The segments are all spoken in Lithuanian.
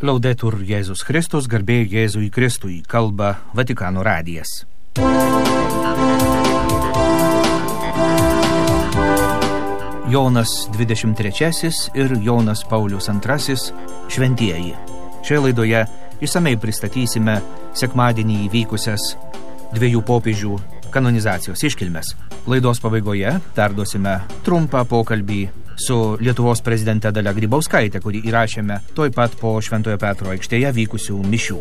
Laudetur Jėzus Kristus, garbė Jėzui Kristui, kalba Vatikano radijas. Jonas 23 ir Jonas Paulius II šventieji. Šioje laidoje išsamei pristatysime sekmadienį įvykusias dviejų popiežių kanonizacijos iškilmes. Laidos pabaigoje perduosime trumpą pokalbį su Lietuvos prezidente Dalia Grybauskaite, kurį įrašėme tuoj pat po Šventojo Petro aikštėje vykusių mišių.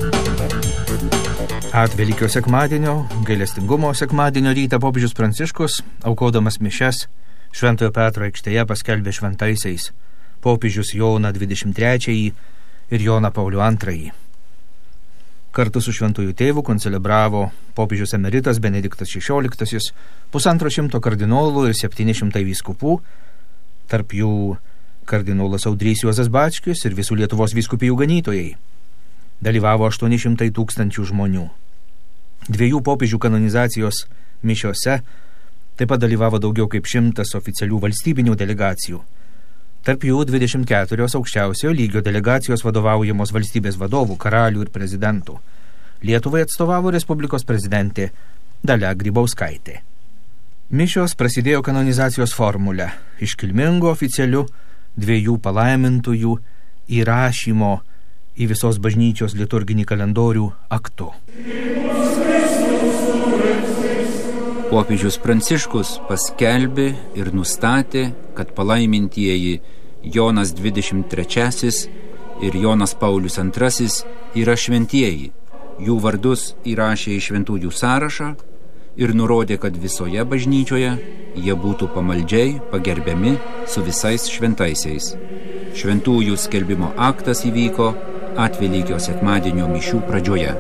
Atvelykio sekmadienio, gailestingumo sekmadienio rytą popiežius Pranciškus, aukodamas mišias, Šventojo Petro aikštėje paskelbė šventaisiais popiežius Joną 23 ir Joną Paulių II. Kartu su šventųjų tėvu koncelebravo popiežius emeritas Benediktas XVI, 150 kardinolų ir 700 vyskupų, tarp jų kardinolas Audrys Juozas Bačkis ir visų Lietuvos vyskupijų ganytojai. Dalyvavo 800 000 žmonių. Dviejų popiežių kanonizacijos mišiose taip pat dalyvavo daugiau kaip 100 oficialių valstybinių delegacijų. Tarp jų 24 aukščiausiojo lygio delegacijos vadovaujamos valstybės vadovų, karalių ir prezidentų. Lietuvai atstovavo Respublikos prezidentė Dalia Grybauskaitė. Mišios prasidėjo kanonizacijos formule, iškilmingo oficialiu dviejų palaimintųjų įrašymo į visos bažnyčios liturginį kalendorių aktu. Popiežius Pranciškus paskelbė ir nustatė, kad palaimintieji Jonas 23 ir Jonas Paulius II yra šventieji. Jų vardus įrašė į šventųjų sąrašą ir nurodė, kad visoje bažnyčioje jie būtų pamaldžiai pagerbiami su visais šventaisiais. Šventųjų skelbimo aktas įvyko Atvelykio sekmadienio mišių pradžioje.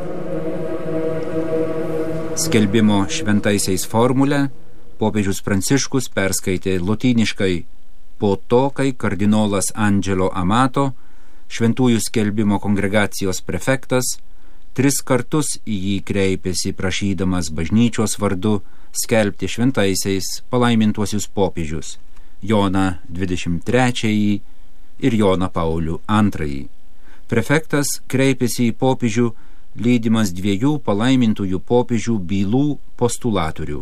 Skelbimo šventaisiais formulę popiežius Pranciškus perskaitė lotyniškai po to, kai kardinolas Angelo Amato, šventųjų skelbimo kongregacijos prefektas, 3 kartus į jį kreipėsi prašydamas bažnyčios vardu skelbti šventaisiais palaimintuosius popiežius Joną 23 ir Joną Paulių II. Prefektas kreipėsi į popiežių lydimas 2 palaimintųjų popiežių bylų postulatorių.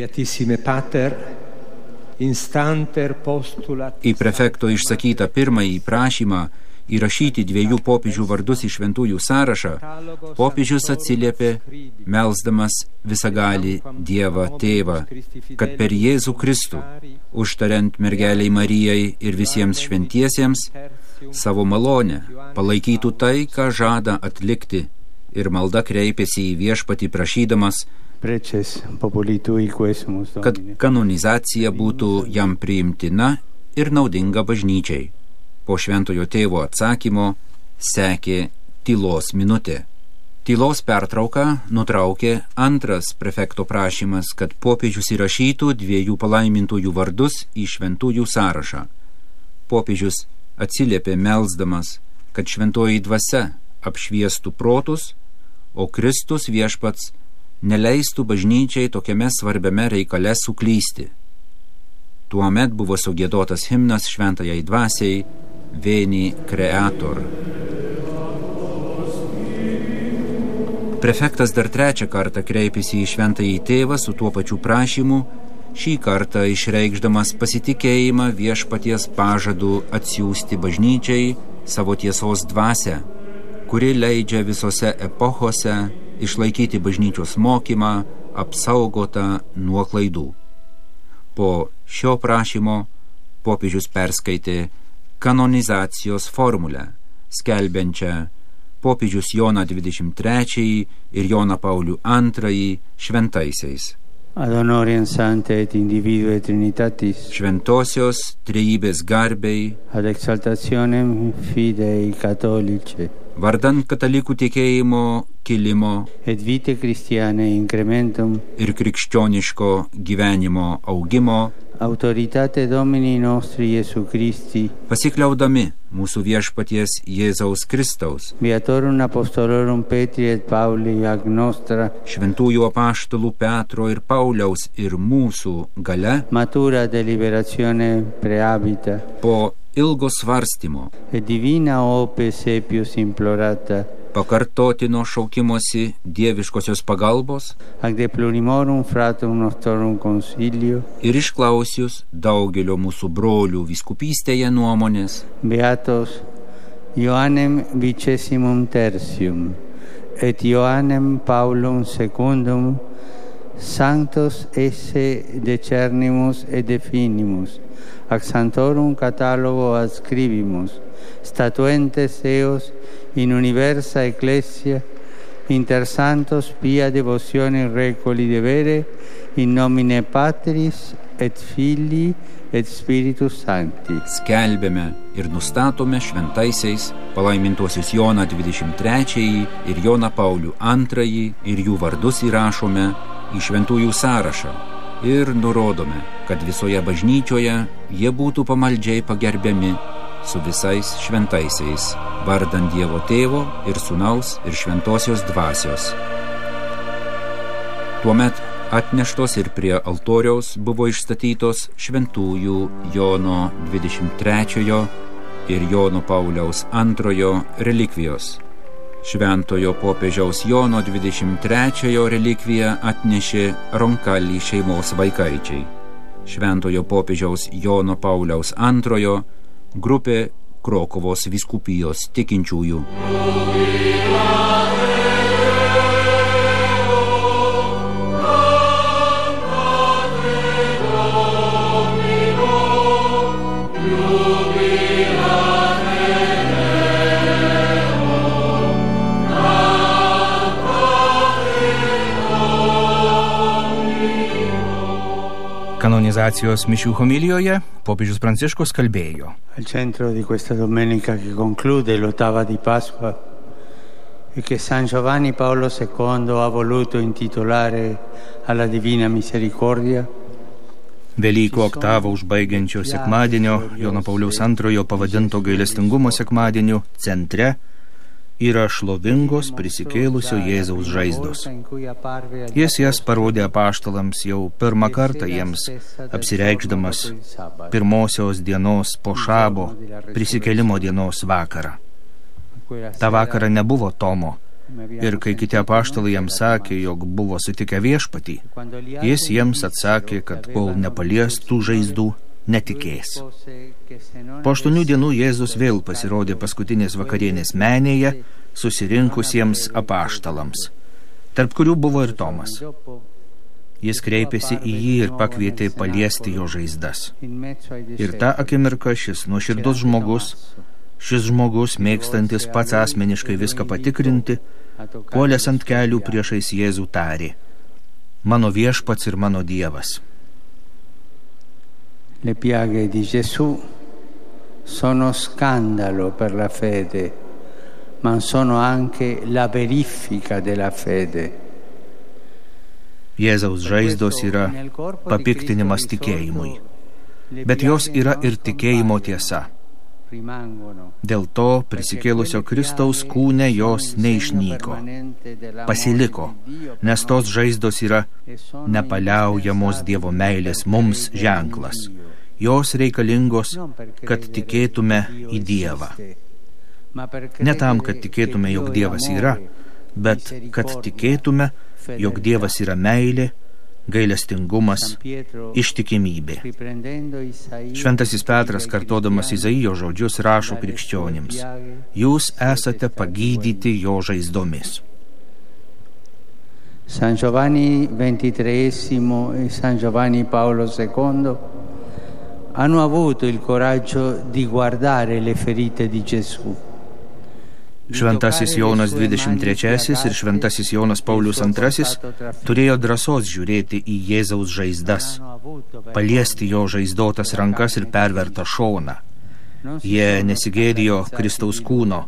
Į prefekto išsakytą pirmąjį prašymą įrašyti 2 popiežių vardus į šventųjų sąrašą, popiežius atsiliepė, melsdamas visagalį Dievą Tėvą, kad per Jėzų Kristų, užtariant mergelei Marijai ir visiems šventiesiems, savo malonę palaikytų tai, ką žada atlikti, ir malda kreipėsi į viešpatį prašydamas, kad kanonizacija būtų jam priimtina ir naudinga bažnyčiai. Po šventojo tėvo atsakymo sekė tylos minutė. Tylos pertrauką nutraukė antras prefekto prašymas, kad popiežius įrašytų 2 palaimintųjų vardus į šventųjų sąrašą. Popiežius atsiliepė melsdamas, kad šventoji dvasia apšviestų protus, o Kristus viešpats neleistų bažnyčiai tokiame svarbiame reikale suklysti. Tuomet buvo sugiedotas himnas šventajai dvasiai Veni Creator. Prefektas dar 3 kartą kreipėsi į šventąjį tėvą su tuo pačiu prašymu, šį kartą išreikšdamas pasitikėjimą viešpaties pažadu atsiųsti bažnyčiai savo tiesos dvasią, kuri leidžia visose epochose išlaikyti bažnyčios mokymą apsaugotą nuo klaidų. Po šio prašymo popiežius perskaitė kanonizacijos formulę, skelbiančią popiežius Joną 23 ir Joną Paulių II šventaisiais. Ad honorem sanctae et individue Trinitatis. Šventosios trejybės garbei. Ad exaltationem fidei catholicae. Vardan katalikų tikėjimo kilimo. Et vitae Christianae incrementum. Ir krikščioniško gyvenimo augimo. Autoritate Domini nostri Jesu Christi, pasikliaudami mūsų viešpaties Jėzaus Kristaus, Beatorum Apostolorum Petri et Pauli ag nostra, šventųjų apaštalų Petro ir Pauliaus ir mūsų galia, matura deliberazione preabita, po ilgo svarstymo, et divina ope sepius implorata, pakartotino šaukimosi dieviškosios pagalbos ac de plurimorum fratum nostrorum consilio, ir išklausius daugelio mūsų brolių vyskupystėje nuomonės, beatos Ioannem vicesimum tertium et Ioannem Paulum secundum, sanctos esse decernimus et definimus, ac sanctorum catalogo adscribimus, statuentes eos in universa ecclesia, inter santos pia devotione recoli devere, in nomine Patris et Filii et Spiritus Sancti. Skelbėme ir nustatome šventaisiais palaimintuosius Joną 23 ir Joną Paulių II ir jų vardus įrašome į šventųjų sąrašą ir nurodome, kad visoje bažnyčioje jie būtų pamaldžiai pagerbiami su visais šventaisiais, vardant Dievo Tėvo ir Sūnaus ir Šventosios Dvasios. Tuomet atneštos ir prie altoriaus buvo išstatytos šventųjų Jono 23 ir Jono Pauliaus II relikvijos. Šventojo popiežiaus Jono 23 relikviją atnešė Roncalli šeimos vaikaičiai. Šventojo popiežiaus Jono Pauliaus II grupė Krokuvos vyskupijos tikinčiųjų. Kanonizacijos mišių homilijoje popiežius Pranciškus kalbėjo. Al centro di questa domenica che conclude l'ottava di Pasqua e che San Giovanni Paolo II ha voluto intitolare alla Divina Misericordia, Velykų oktavą užbaigiančio sekmadienio, Jono Pauliaus II pavadinto gailestingumo sekmadieniu, centre yra šlovingos prisikėlusio Jėzaus žaizdos. Jis jas parodė apaštalams jau pirmą kartą jiems, apsireikšdamas pirmosios dienos po šabo prisikėlimo dienos vakarą. Ta vakarą nebuvo Tomo, ir kai kiti apaštalai jam sakė, jog buvo sutikę viešpatį, jis jiems atsakė, kad kol nepalies tų žaizdų, netikės. Po 8 dienų Jėzus vėl pasirodė paskutinės vakarienės menėje susirinkusiems apaštalams, tarp kurių buvo ir Tomas. Jis kreipėsi į jį ir pakvietė paliesti jo žaizdas. Ir tą akimirką šis nuoširdus žmogus, mėgstantis pats asmeniškai viską patikrinti, puolęs ant kelių priešais Jėzų tarė: mano viešpats ir mano Dievas. Le piaghe di Gesù sono scandalo per la fede, ma sono anche la verifica della fede. Jėzaus žaizdos yra papiktinimas tikėjimui, bet jos yra ir tikėjimo tiesa. Dėl to prisikėlusio Kristaus kūne jos neišnyko, pasiliko, nes tos žaizdos yra nepaliaujamos Dievo meilės mums ženklas. Jos reikalingos, kad tikėtume į Dievą. Ne tam, kad tikėtume, jog Dievas yra, bet kad tikėtume, jog Dievas yra meilė, gailestingumas, ištikimybė. Šventasis Petras, kartodamas Izaijo žodžius, rašo krikščionims: jūs esate pagydyti jo žaizdomis. San Giovanni XXIII e San Giovanni Paolo II hanno avuto il coraggio di guardare le ferite di Gesù. Šventasis Jonas XXIII ir šventasis Jonas Paulius II turėjo drąsos žiūrėti į Jėzaus žaizdas, paliesti jo žaizdotas rankas ir pervertą šoną. Jie nesigėdijo Kristaus kūno,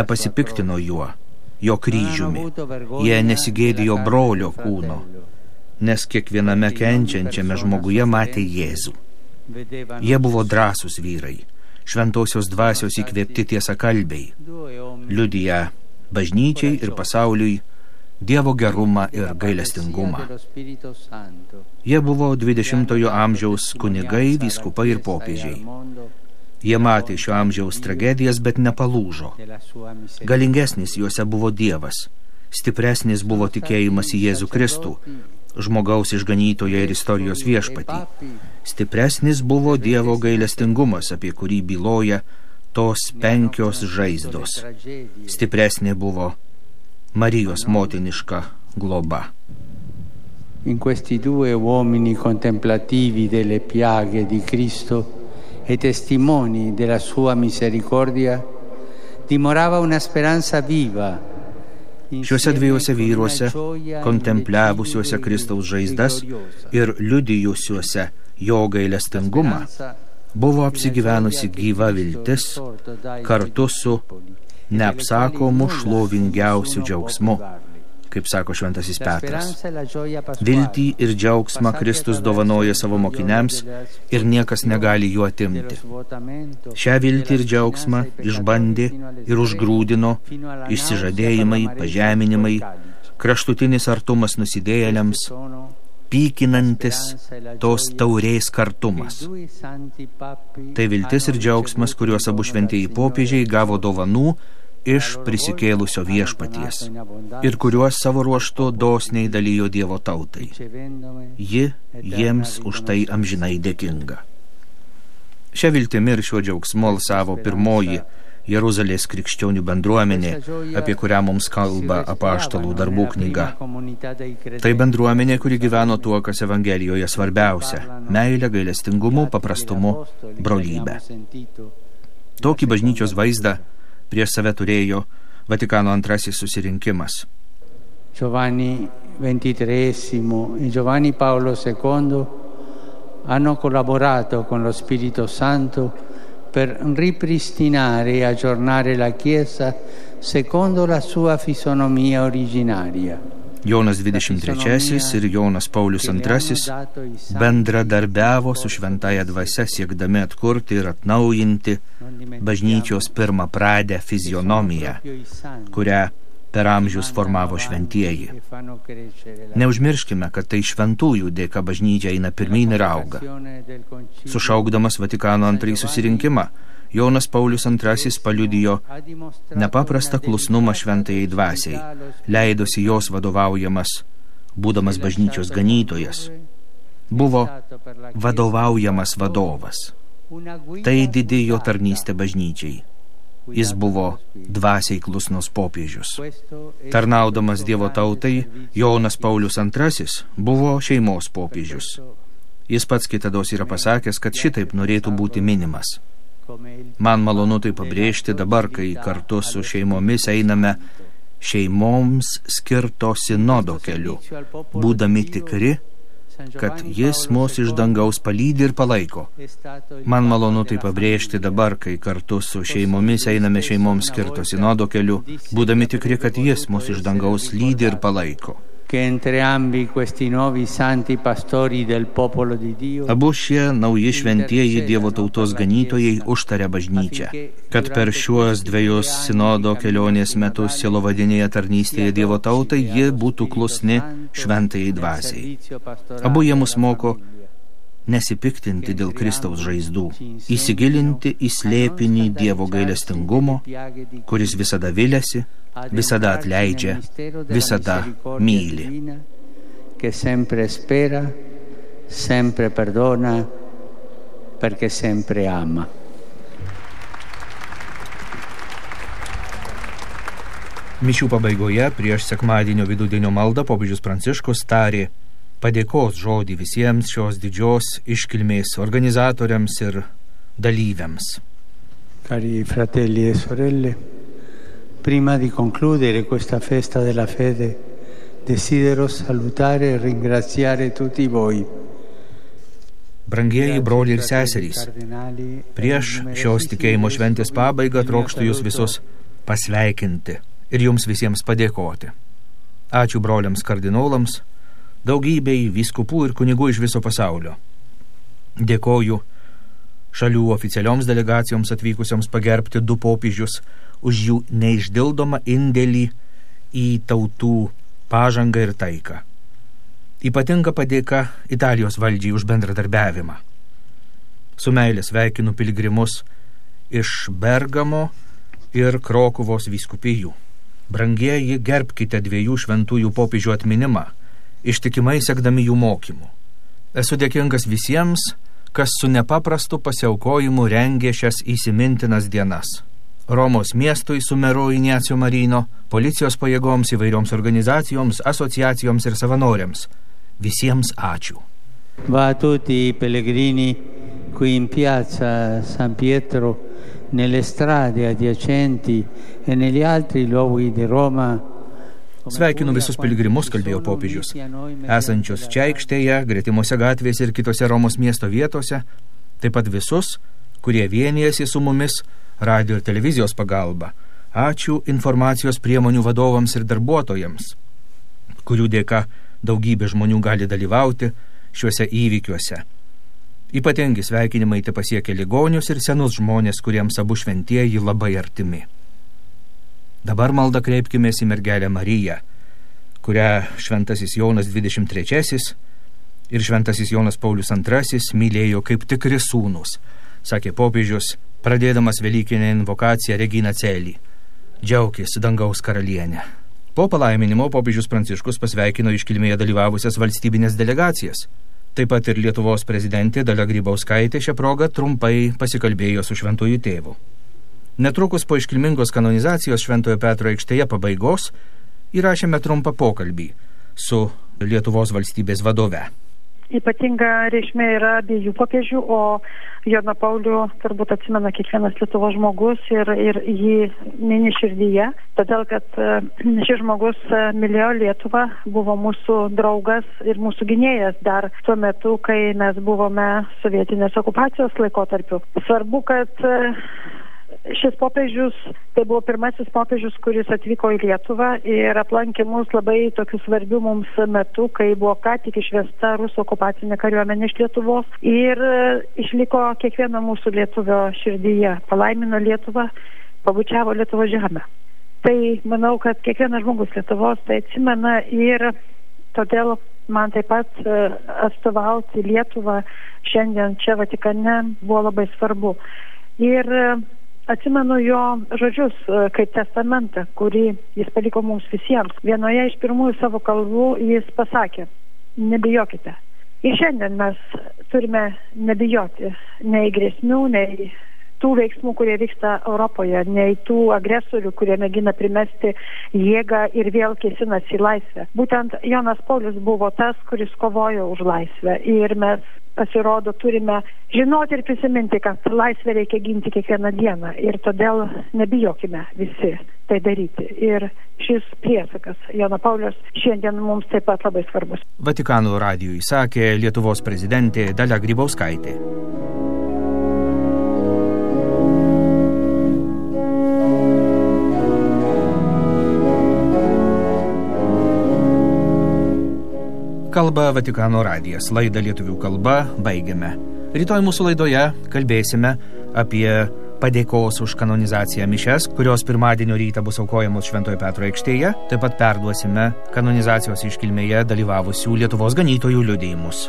nepasipiktino juo, jo kryžiumi. Jie nesigėdijo brolio kūno, nes kiekviename kenčiančiame žmoguje matė Jėzų. Jie buvo drąsūs vyrai, šventosios dvasios įkvėpti tiesakalbiai, liudiją bažnyčiai ir pasauliui Dievo gerumą ir gailestingumą. Jie buvo 20-ojo amžiaus kunigai, vyskupai ir popiežiai. Jie matė šio amžiaus tragedijas, bet nepalūžo. Galingesnis juose buvo Dievas, stipresnis buvo tikėjimas į Jėzų Kristų, žmogaus išganytoją ir istorijos viešpatį. Stipresnis buvo Dievo gailestingumas, apie kurį byloja tos 5 žaizdos. Stipresnė buvo Marijos motiniška globa. In questi 2 uomini contemplativi delle piaghe di Cristo e testimoni della sua misericordia dimorava una speranza viva. Šiuose 2 vyruose, kontempliavusiuose Kristaus žaizdas ir liudijusiuose jo gailestingumą, buvo apsigyvenusi gyva viltis kartu su neapsakomu šlovingiausiu džiaugsmu, kaip sako šventasis Petras. Viltį ir džiaugsmą Kristus dovanoja savo mokiniams ir niekas negali jų atimti. Šią viltį ir džiaugsmą išbandė ir užgrūdino išsižadėjimai, pažeminimai, kraštutinis artumas nusidėjėliams, pykinantis tos taurės kartumas. Tai viltis ir džiaugsmas, kuriuos abu šventieji popiežiai gavo dovanų iš prisikėlusio viešpaties ir kuriuos savo ruožtu dosniai dalijo Dievo tautai. Ji jiems už tai amžinai dėkinga. Šią viltimi ir šiuo džiaugsmu alsavo pirmoji Jeruzalės krikščionių bendruomenė, apie kurią mums kalba apaštalų darbų knyga. Tai bendruomenė, kuri gyveno tuo, kas Evangelijoje svarbiausia – meilė, gailestingumu, paprastumu, brolybę. Tokį bažnyčios vaizdą prieš save turėjo Vatikano II susirinkimas. Giovanni XXIII e Giovanni Paolo II hanno collaborato con lo Spirito Santo per ripristinare e aggiornare la Chiesa secondo la sua fisonomia originaria. Jonas XXIII ir Jonas Paulius II bendradarbiavo su šventąja dvasia siekdami atkurti ir atnaujinti bažnyčios pirmapradę fizionomiją, kurią per amžius formavo šventieji. Neužmirškime, kad tai šventųjų dėka bažnyčia eina pirmyn ir auga. Sušaukdamas Vatikano II susirinkimą, Jonas Paulius II paliudijo nepaprastą klusnumą šventajai dvasiai, leidosi jos vadovaujamas, būdamas bažnyčios ganytojas. Buvo vadovaujamas vadovas. Tai didėjo tarnystė bažnyčiai. Jis buvo dvasiai klusnus popiežius. Tarnaudamas Dievo tautai, Jonas Paulius II buvo šeimos popiežius. Jis pats kitados yra pasakęs, kad šitaip norėtų būti minimas. Man malonu tai pabrėžti dabar, kai kartu su šeimomis einame šeimoms skirto sinodo keliu, būdami tikri, kad jis mus iš dangaus palydi ir palaiko. Man malonu tai pabrėžti dabar, kai kartu su šeimomis einame šeimoms skirto sinodo keliu, būdami tikri, kad jis mus iš dangaus lydi ir palaiko. Abu šie nauji šventieji Dievo tautos ganytojai užtarė bažnyčią, kad per šiuos 2 sinodo kelionės metus sielovadinėje tarnystėje Dievo tautai ji būtų klusni šventajai dvasiai. Abu jie mus moko nesipiktinti dėl Kristaus žaizdų, įsigilinti į slėpinį Dievo gailestingumo, kuris visada viliasi, visada atleidžia, visada myli. Che sempre spera, sempre perdona, perché sempre ama. Mišių pabaigoje prieš sekmadienio vidudienio maldą popiežius Pranciškus tarė padėkos žodį visiems šios didžios iškilmės organizatoriams ir dalyviams. Cari fratelli e sorelle, prima di concludere questa festa della fede, desidero salutare e ringraziare tutti voi. Brangieji broliai ir seserys, prieš šios tikėjimo šventės pabaigą trokštu jūs visus pasveikinti ir jums visiems padėkoti. Ačiū broliams kardinolams, daugybei vyskupų ir kunigų iš viso pasaulio. Dėkoju šalių oficialioms delegacijoms atvykusioms pagerbti du popiežius už jų neišdildomą indėlį į tautų pažangą ir taiką. Ypatinga padėka Italijos valdžiai už bendradarbiavimą. Su meilė sveikinu piligrimus iš Bergamo ir Krokuvos vyskupijų. Brangieji, gerbkite dviejų šventųjų popiežių atminimą, ištikimai sekdami jų mokymų. Esu dėkingas visiems, kas su nepaprastu pasiaukojimu rengė šias įsimintinas dienas. Romos miestui su meru Ignacio Marino, policijos pajėgoms, įvairioms organizacijoms, asociacijoms ir savanoriams. Visiems ačiū. Va a tutti i pellegrini qui in piazza San Pietro, nelle strade adiacenti e negli altri luoghi di Roma. Sveikinu visus piligrimus, kalbėjo popiežius, esančius čia aikštėje, gretimose gatvėse ir kitose Romos miesto vietose, taip pat visus, kurie vienijasi su mumis radio ir televizijos pagalba. Ačiū informacijos priemonių vadovams ir darbuotojams, kurių dėka daugybė žmonių gali dalyvauti šiuose įvykiuose. Ypatingi sveikinimai te pasiekia ligonius ir senus žmonės, kuriems abu šventieji labai artimi. Dabar maldą kreipkimės į mergelę Mariją, kurią šventasis Jonas 23 ir šventasis Jonas Paulius II mylėjo kaip tikri sūnus, sakė popiežius, pradėdamas velykinę invokaciją Regina Celi. Džiaukis, dangaus karalienė. Po palaiminimo popiežius Pranciškus pasveikino iškilmėje dalyvavusias valstybinės delegacijas. Taip pat ir Lietuvos prezidentė Dalia Grybauskaitė šią progą trumpai pasikalbėjo su šventuoju tėvu. Netrukus po iškilmingos kanonizacijos Šventojo Petro aikštėje pabaigos įrašėme trumpą pokalbį su Lietuvos valstybės vadove. Ypatinga reikšmė yra abiejų popiežių, o Joną Paulių turbūt atsimena kiekvienas Lietuvos žmogus ir jį mini širdyje, todėl kad šis žmogus mylėjo Lietuvą, buvo mūsų draugas ir mūsų gynėjas dar tuo metu, kai mes buvome sovietinės okupacijos laikotarpiu. Svarbu, kad šis popiežius, tai buvo pirmasis popiežius, kuris atvyko į Lietuvą ir aplankė mus labai tokiu svarbiu mums metu, kai buvo ką tik išvesta rusų okupacinė kariuomenė iš Lietuvos ir išliko kiekvieno mūsų lietuvio širdyje, palaimino Lietuvą, pabučiavo Lietuvos žemę. Tai manau, kad kiekvienas žmogus Lietuvos tai atsimena ir todėl man taip pat atstovauti Lietuvą šiandien čia Vatikane buvo labai svarbu. Ir atsimenu jo žodžius kaip testamentą, kurį jis paliko mums visiems. Vienoje iš pirmųjų savo kalbų jis pasakė, nebijokite. Ir šiandien mes turime nebijoti nei grėsmių, nei tų veiksmų, kurie vyksta Europoje, nei tų agresorių, kurie mėgina primesti jėgą ir vėl kėsinasi į laisvę. Būtent Jonas Paulius buvo tas, kuris kovojo už laisvę. Ir mes, pasirodo, turime žinoti ir prisiminti, kad laisvę reikia ginti kiekvieną dieną. Ir todėl nebijokime visi tai daryti. Ir šis priesakas Jono Paulius šiandien mums taip pat labai svarbus. Vatikano radijui sakė Lietuvos prezidentė Dalia Grybauskaitė. Kalba Vatikano radijas. Laidą lietuvių kalba baigiame. Rytoj mūsų laidoje kalbėsime apie padėkos už kanonizaciją mišias, kurios pirmadienio rytą bus aukojamos Šventojo Petro aikštėje. Taip pat perduosime kanonizacijos iškilmėje dalyvavusių Lietuvos ganytojų liudijimus.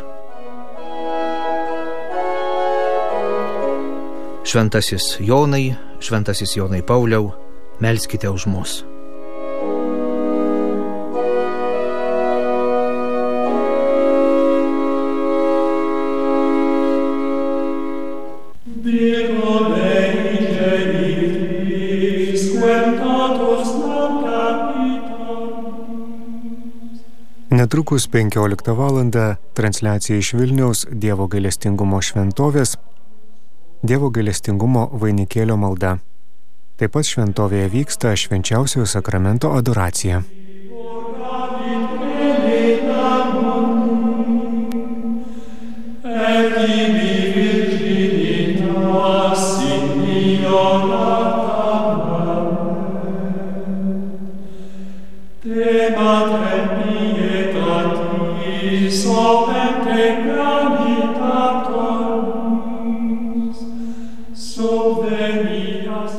Šventasis Jonai Pauliau, melskite už mus. Netrukus 15 valandą transliacija iš Vilniaus Dievo gailestingumo šventovės, Dievo gailestingumo vainikėlio malda. Taip pat šventovėje vyksta švenčiausiojo sakramento adoracija. Te mater pietatis so